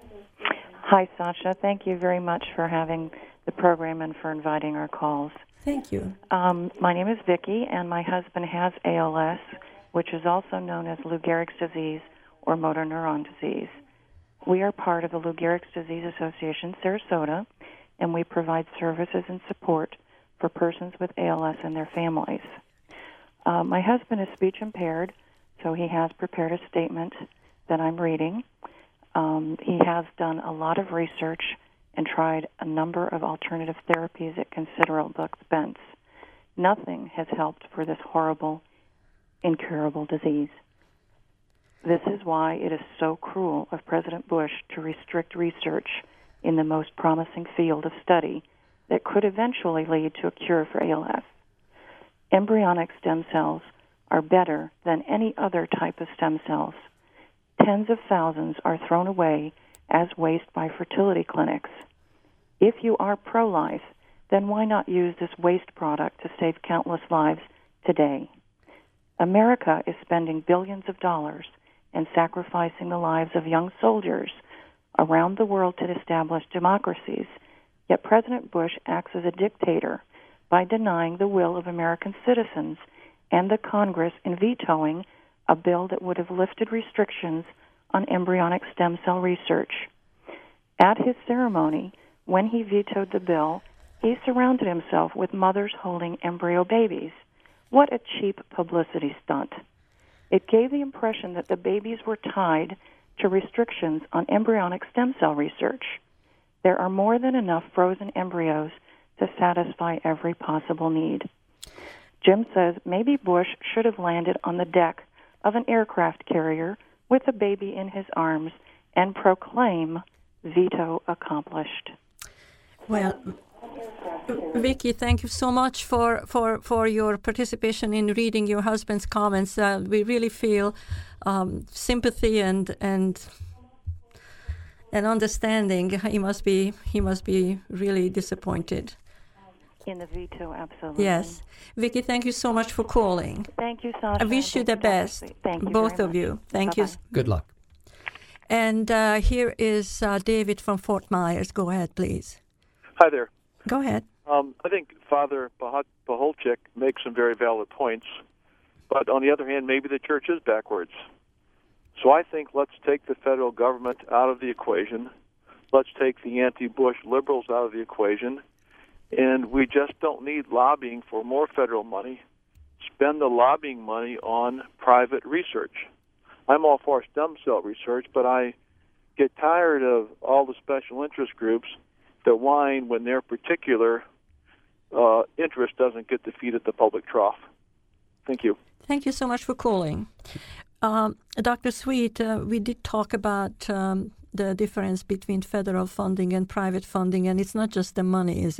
Hi, Sasha. Thank you very much for having the program and for inviting our calls. Thank you. Um, my name is Vicky, and my husband has A L S, which is also known as Lou Gehrig's disease or motor neuron disease. We are part of the Lou Gehrig's Disease Association, Sarasota, and we provide services and support for persons with A L S and their families. Uh, my husband is speech impaired, so he has prepared a statement that I'm reading. Um, he has done a lot of research and tried a number of alternative therapies at considerable expense. Nothing has helped for this horrible, incurable disease. This is why it is so cruel of President Bush to restrict research in the most promising field of study that could eventually lead to a cure for A L S. Embryonic stem cells are better than any other type of stem cells. Tens of thousands are thrown away as waste by fertility clinics. If you are pro-life, then why not use this waste product to save countless lives today? America is spending billions of dollars and sacrificing the lives of young soldiers around the world to establish democracies, yet President Bush acts as a dictator by denying the will of American citizens and the Congress in vetoing a bill that would have lifted restrictions on embryonic stem cell research. At his ceremony, when he vetoed the bill, he surrounded himself with mothers holding embryo babies. What a cheap publicity stunt. It gave the impression that the babies were tied to restrictions on embryonic stem cell research. There are more than enough frozen embryos to satisfy every possible need. Jim says maybe Bush should have landed on the deck of an aircraft carrier with a baby in his arms and proclaim veto accomplished. Well, Vicky, thank you so much for, for, for your participation in reading your husband's comments. Uh, we really feel um, sympathy and and and understanding. He must be he must be really disappointed. In the veto, absolutely. Yes, Vicky, thank you so much for calling. Thank you, Sasha. I wish you the best. Thank you, both very of much. you. Thank Bye-bye. you. Good luck. And uh, here is uh, David from Fort Myers. Go ahead, please. Hi there. Go ahead. Um, I think Father Paholchik makes some very valid points, but on the other hand, maybe the church is backwards. So I think let's take the federal government out of the equation. Let's take the anti-Bush liberals out of the equation, and we just don't need lobbying for more federal money. Spend the lobbying money on private research. I'm all for stem cell research, but I get tired of all the special interest groups that whine when their particular uh, interest doesn't get defeated at the public trough. Thank you. Thank you so much for calling. Um, Doctor Sweet, uh, we did talk about um, the difference between federal funding and private funding, and it's not just the money, is it?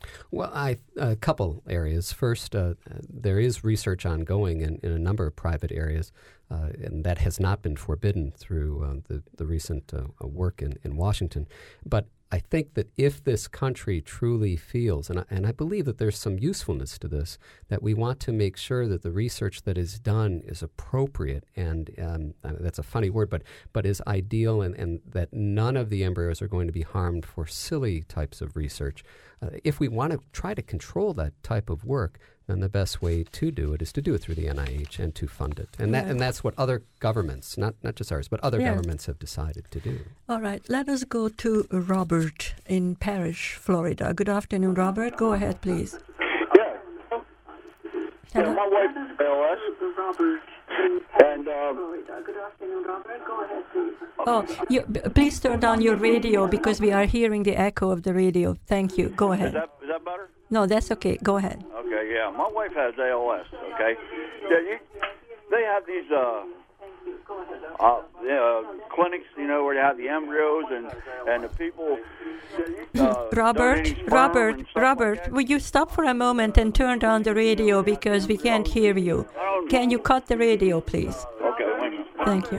Well, I, a couple areas. First, uh, there is research ongoing in, in a number of private areas, uh, and that has not been forbidden through uh, the, the recent uh, work in, in Washington. But I think that if this country truly feels, and I, and I believe that there's some usefulness to this, that we want to make sure that the research that is done is appropriate and um, that's a funny word, but but is ideal, and, and that none of the embryos are going to be harmed for silly types of research. Uh, if we want to try to control that type of work, then the best way to do it is to do it through the N I H and to fund it. And that Yeah. and that's what other governments, not, not just ours, but other Yeah. governments have decided to do. All right, let us go to Robert in Parrish, Florida. Good afternoon, Robert. Go ahead, please. Yeah. Yeah, my wife is A L S. And, um, good afternoon, Robert. Go ahead, please. Oh, you, b- please turn down your radio because we are hearing the echo of the radio. Thank you. Go Is ahead. that, is that better? No, that's okay. Go ahead. Okay, yeah. My wife has A L S, okay? Yeah, you, they have these uh, uh, yeah, clinics, you know, where they have the embryos and, and the people... Uh, Robert, donating sperm Robert, and stuff Robert, like that. will you stop for a moment and turn down the radio because we can't hear you? Can you cut the radio, please? Okay, wait a minute. Thank you.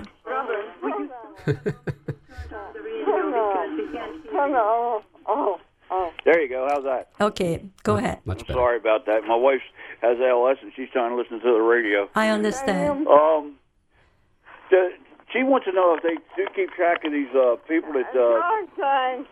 Oh, oh, oh. There you go. How's that? Okay, go ahead. Much better. Sorry about that. My wife has A L S and she's trying to listen to the radio. I understand. Um, the, she wants to know if they do keep track of these uh, people that. Uh,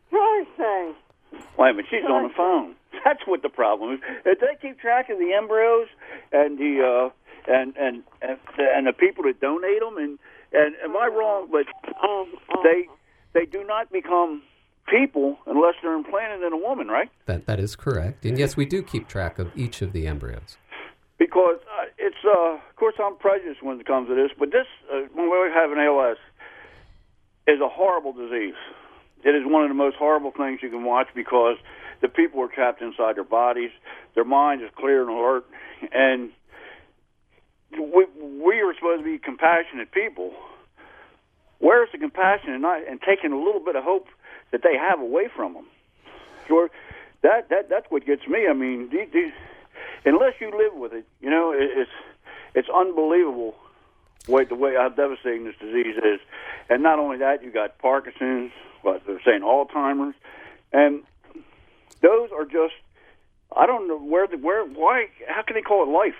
Wait a minute, she's on the phone. That's what the problem is. If they keep track of the embryos and the uh, and and and the, and the people that donate them, and and am I wrong? But they they do not become people unless they're implanted in a woman, right? That That is correct. And yes, we do keep track of each of the embryos. Because uh, it's, uh, of course, I'm prejudiced when it comes to this, but this, uh, when we have an A L S, is a horrible disease. It is one of the most horrible things you can watch because the people are trapped inside their bodies. Their mind is clear and alert. And we, we are supposed to be compassionate people. Where's the compassion and, not, and taking a little bit of hope that they have away from them? Sure, that, that, that's what gets me. I mean, these, these, unless you live with it, you know, it, it's it's unbelievable way, the way how devastating this disease is. And not only that, you got Parkinson's, what they're saying Alzheimer's, and those are just, I don't know where the, where why how can they call it life?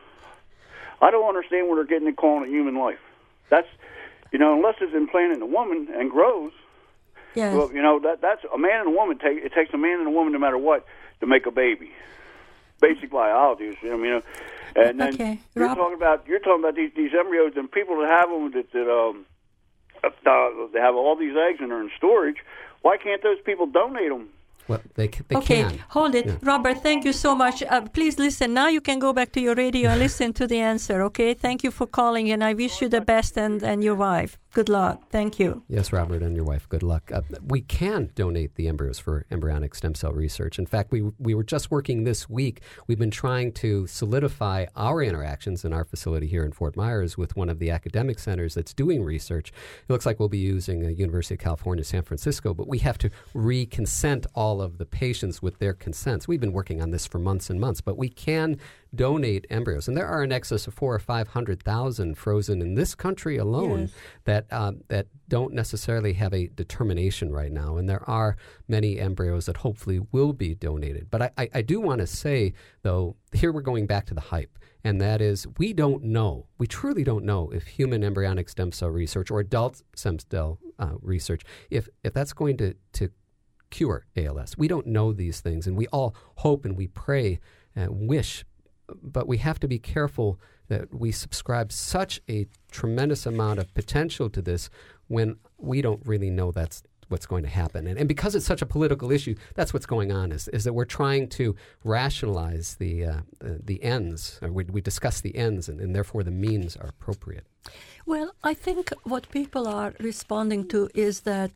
I don't understand where they're getting it calling it human life. That's, you know, unless it's implanted in a woman and grows. Yes. Well, you know, that that's a man and a woman take it takes a man and a woman no matter what to make a baby. Basic biology, you know, you know. And then Okay, you're Rob- talking about you're talking about these, these embryos and people that have them that, that um uh, they have all these eggs and they're in storage. Why can't those people donate them? Well, they, c- they Okay, can. hold it. Yeah. Robert, thank you so much. Uh, please listen. Now you can go back to your radio and listen to the answer, okay? Thank you for calling, and I wish you the best and, and your wife. Good luck. Thank you. Yes, Robert, and your wife, good luck. Uh, we can donate the embryos for embryonic stem cell research. In fact, we we were just working this week. We've been trying to solidify our interactions in our facility here in Fort Myers with one of the academic centers that's doing research. It looks like we'll be using uh, University of California, San Francisco, but we have to re-consent all of the patients with their consents. We've been working on this for months and months, but we can donate embryos, and there are in excess of four or five hundred thousand frozen in this country alone Yes. that um, that don't necessarily have a determination right now, and there are many embryos that hopefully will be donated. But I, I, I do want to say, though, here we're going back to the hype, and that is we don't know, we truly don't know if human embryonic stem cell research or adult stem cell uh, research, if if that's going to to cure A L S. We don't know these things, and we all hope and we pray and wish. But we have to be careful that we subscribe such a tremendous amount of potential to this when we don't really know that's what's going to happen. And, and because it's such a political issue, that's what's going on, is, is that we're trying to rationalize the uh, the, the ends. Or we, we discuss the ends, and, and therefore the means are appropriate. Well, I think what people are responding to is that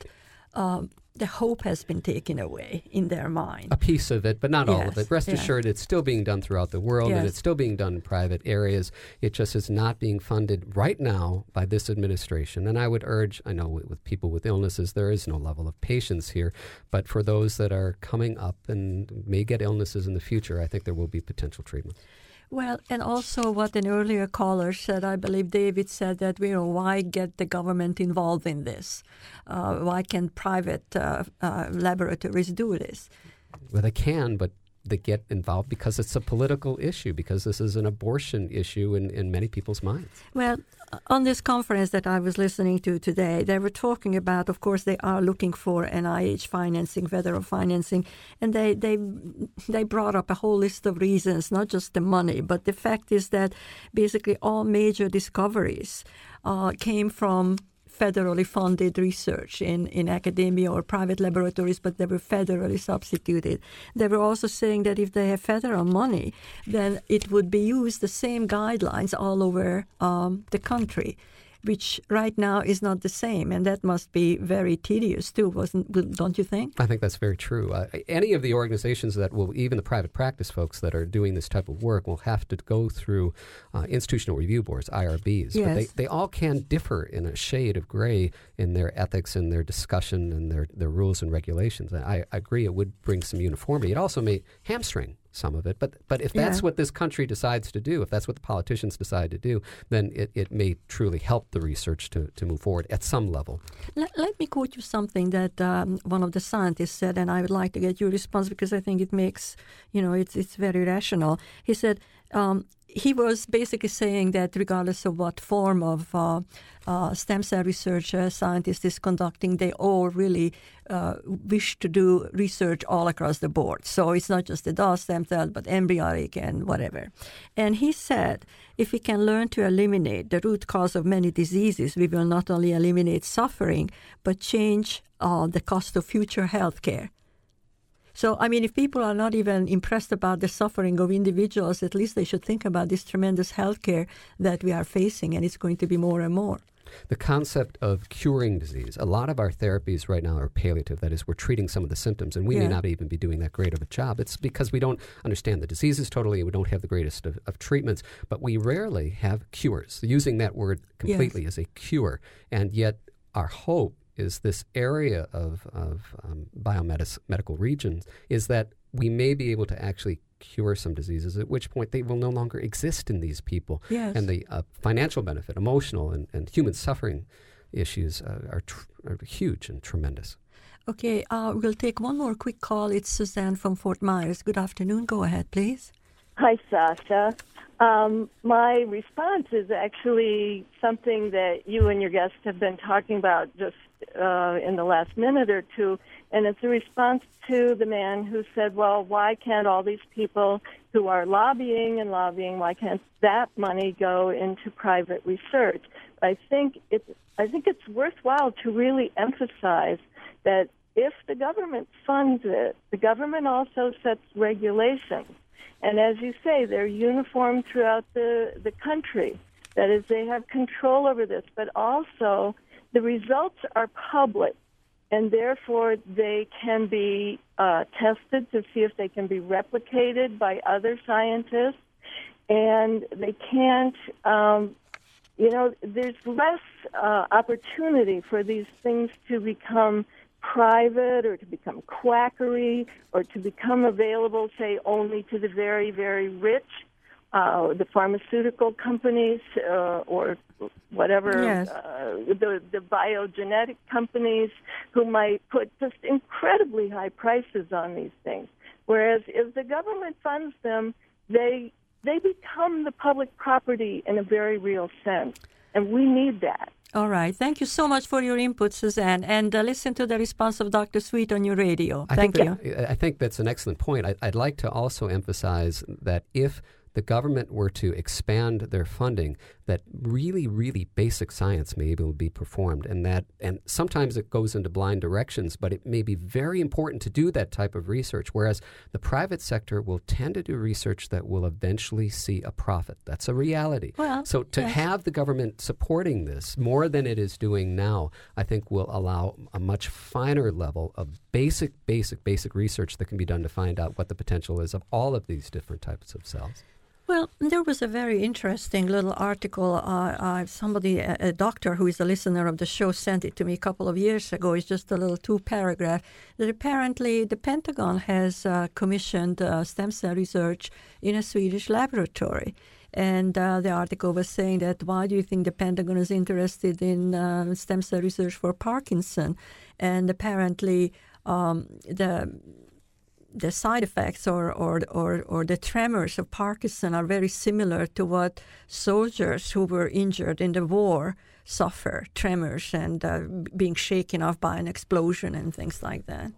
um, the hope has been taken away in their mind. A piece of it, but not yes, all of it. Rest yes. assured, it's still being done throughout the world, yes. and it's still being done in private areas. It just is not being funded right now by this administration. And I would urge, I know with people with illnesses, there is no level of patience here, but for those that are coming up and may get illnesses in the future, I think there will be potential treatment. Well, and also what an earlier caller said, I believe David said that, you know, why get the government involved in this? Uh, why can't private uh, uh, laboratories do this? Well, they can, but they get involved because it's a political issue, because this is an abortion issue in, in many people's minds. Well, on this conference that I was listening to today, they were talking about, of course, they are looking for N I H financing, federal financing, and they, they, they brought up a whole list of reasons, not just the money, but the fact is that basically all major discoveries uh, came from federally funded research in, in academia or private laboratories, but they were federally substituted. They were also saying that if they have federal money, then it would be used the same guidelines all over um, the country, which right now is not the same, and that must be very tedious too, wasn't? Don't you think? I think that's very true. Uh, any of the organizations that will, even the private practice folks that are doing this type of work, will have to go through uh, institutional review boards, I R Bs. Yes. But they, they all can differ in a shade of gray in their ethics and their discussion and their, their rules and regulations. And I, I agree it would bring some uniformity. It also may hamstring some of it. But but if that's yeah. what this country decides to do, if that's what the politicians decide to do, then it, it may truly help the research to, to move forward at some level. Let, let me quote you something that um, one of the scientists said, and I would like to get your response because I think it makes, you know, it's, it's very rational. He said, um, he was basically saying that regardless of what form of uh, uh, stem cell research a scientist is conducting, they all really uh, wish to do research all across the board. So it's not just adult stem cells, but embryonic and whatever. And he said, if we can learn to eliminate the root cause of many diseases, we will not only eliminate suffering, but change uh, the cost of future health care. So, I mean, if people are not even impressed about the suffering of individuals, at least they should think about this tremendous health care that we are facing, and it's going to be more and more. The concept of curing disease, a lot of our therapies right now are palliative. That is, we're treating some of the symptoms, and we yeah. may not even be doing that great of a job. It's because we don't understand the diseases totally, and we don't have the greatest of, of treatments, but we rarely have cures. Using that word completely yes. as a cure, and yet our hope is this area of, of um, biomedical regions is that we may be able to actually cure some diseases, at which point they will no longer exist in these people. Yes. And the uh, financial benefit, emotional and, and human suffering issues uh, are, tr- are huge and tremendous. Okay, uh, we'll take one more quick call. It's Suzanne from Fort Myers. Good afternoon. Go ahead, please. Hi, Sasha. Um, my response is actually something that you and your guests have been talking about just uh, in the last minute or two, and it's a response to the man who said, well, why can't all these people who are lobbying and lobbying, why can't that money go into private research? I think it's, I think it's worthwhile to really emphasize that if the government funds it, the government also sets regulations. And as you say, they're uniform throughout the, the country. That is, they have control over this. But also, the results are public, and therefore they can be uh, tested to see if they can be replicated by other scientists. And they can't, um, you know, there's less uh, opportunity for these things to become private or to become quackery or to become available, say, only to the very, very rich, uh, the pharmaceutical companies uh, or whatever, yes. uh, the, the biogenetic companies who might put just incredibly high prices on these things. Whereas if the government funds them, they they become the public property in a very real sense, and we need that. All right. Thank you so much for your input, Suzanne. And uh, listen to the response of Doctor Sweet on your radio. I Thank think you. That, I think that's an excellent point. I, I'd like to also emphasize that if the government were to expand their funding, that really, really basic science may be able to be performed. And that, and sometimes it goes into blind directions, but it may be very important to do that type of research, whereas the private sector will tend to do research that will eventually see a profit. That's a reality. Well, so to yes. have the government supporting this more than it is doing now, I think will allow a much finer level of basic, basic, basic research that can be done to find out what the potential is of all of these different types of cells. Well, there was a very interesting little article. Uh, uh, somebody, a, a doctor who is a listener of the show, sent it to me a couple of years ago. It's just a little two-paragraph. That apparently the Pentagon has uh, commissioned uh, stem cell research in a Swedish laboratory. And uh, the article was saying that, why do you think the Pentagon is interested in uh, stem cell research for Parkinson? And apparently um, the... the side effects or, or, or, or the tremors of Parkinson are very similar to what soldiers who were injured in the war suffer, tremors and uh, being shaken off by an explosion and things like that.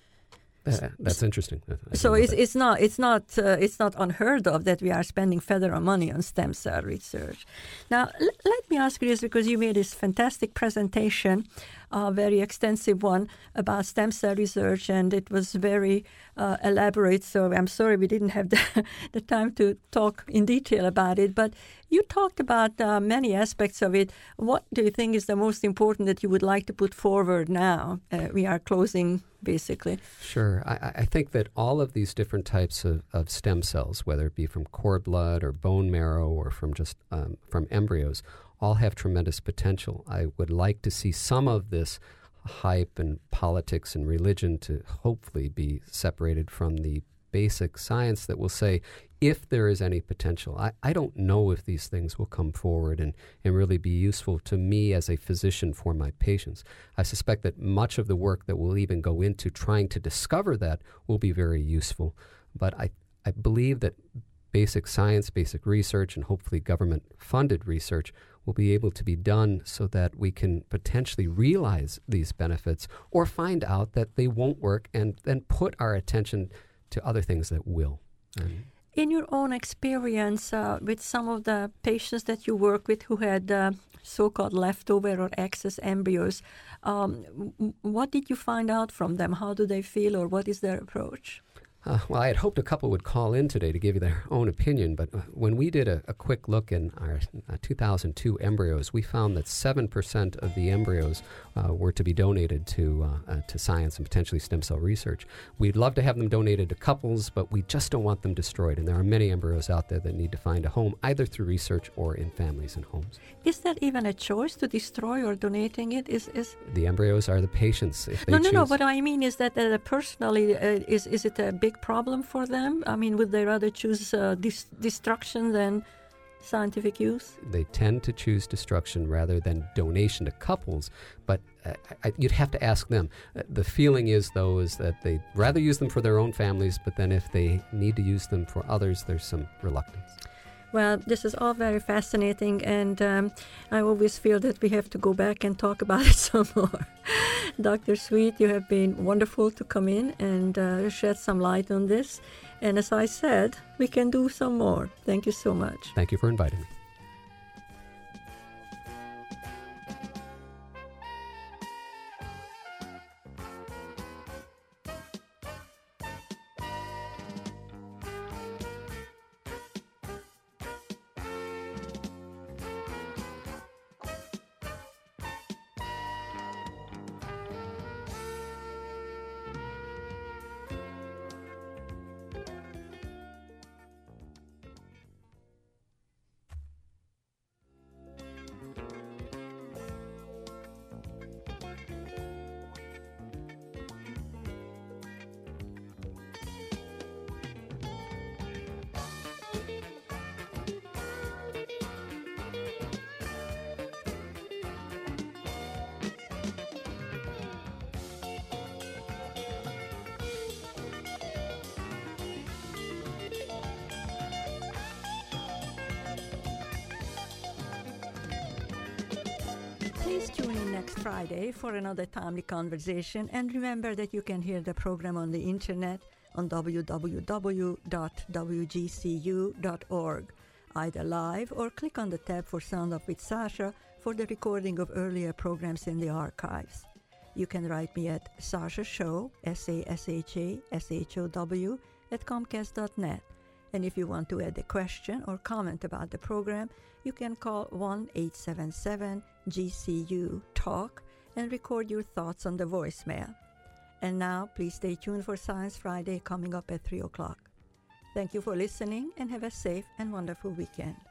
Uh, that's interesting. So it's it's not it's not uh, it's not unheard of that we are spending federal money on stem cell research. Now l- let me ask you this, because you made this fantastic presentation, a very extensive one about stem cell research, and it was very uh, elaborate. So I'm sorry we didn't have the, the time to talk in detail about it. But you talked about uh, many aspects of it. What do you think is the most important that you would like to put forward now? Uh, we are closing, basically. Sure. I, I think that all of these different types of, of stem cells, whether it be from cord blood or bone marrow or from just um, from embryos, all have tremendous potential. I would like to see some of this hype and politics and religion to hopefully be separated from the basic science that will say, if there is any potential. I, I don't know if these things will come forward and, and really be useful to me as a physician for my patients. I suspect that much of the work that will even go into trying to discover that will be very useful. But I, I believe that basic science, basic research, and hopefully government-funded research will be able to be done so that we can potentially realize these benefits or find out that they won't work and then put our attention to other things that will. And in your own experience uh, with some of the patients that you work with who had uh, so-called leftover or excess embryos, um, w- what did you find out from them? How do they feel, or what is their approach? Uh, well, I had hoped a couple would call in today to give you their own opinion, but uh, when we did a, a quick look in our uh, two thousand two embryos, we found that seven percent of the embryos uh, were to be donated to uh, uh, to science and potentially stem cell research. We'd love to have them donated to couples, but we just don't want them destroyed, and there are many embryos out there that need to find a home, either through research or in families and homes. Is that even a choice to destroy or donating it? Is is The embryos are the patients. If they no, no, choose. no. What I mean is that uh, personally, uh, is is it a big problem for them? I mean, would they rather choose uh, dis- destruction than scientific use? They tend to choose destruction rather than donation to couples, but uh, I, you'd have to ask them. Uh, the feeling is, though, is that they'd rather use them for their own families, but then if they need to use them for others, there's some reluctance. Well, this is all very fascinating, and um, I always feel that we have to go back and talk about it some more. Doctor Sweet, you have been wonderful to come in and uh, shed some light on this. And as I said, we can do some more. Thank you so much. Thank you for inviting me. Please tune in next Friday for another timely conversation, and remember that you can hear the program on the internet on w w w dot w g c u dot org, either live or click on the tab for Sound Off with Sasha for the recording of earlier programs in the archives. You can write me at Sasha Show, S A S H A S H O W, at comcast dot net. And if you want to add a question or comment about the program, you can call one eight seven seven G C U TALK and record your thoughts on the voicemail. And now, please stay tuned for Science Friday coming up at three o'clock. Thank you for listening and have a safe and wonderful weekend.